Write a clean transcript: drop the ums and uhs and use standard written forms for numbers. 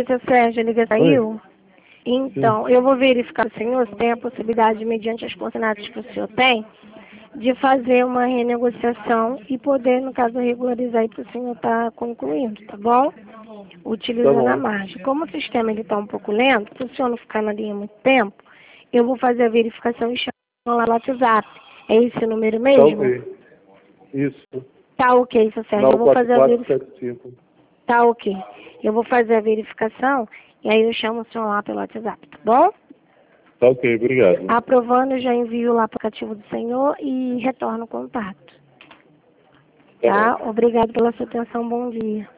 seu Sérgio, ele saiu? Então, eu vou verificar o senhor se tem a possibilidade, mediante as coordenadas que o senhor tem, de fazer uma renegociação e poder, no caso, regularizar aí para o senhor estar concluindo, tá bom? Utilizando a margem. Como o sistema está um pouco lento, para o senhor não ficar na linha muito tempo, eu vou fazer a verificação e chamar lá no WhatsApp. É esse o número mesmo? Tá ok. Isso. Tá ok, seu Sérgio. Eu vou fazer a verificação. 4475. Tá ok. Eu vou fazer a verificação e aí eu chamo o senhor lá pelo WhatsApp, tá bom? Tá ok, obrigado. Aprovando, eu já envio lá para o aplicativo do senhor e retorno o contato. Tá? Obrigado pela sua atenção. Bom dia.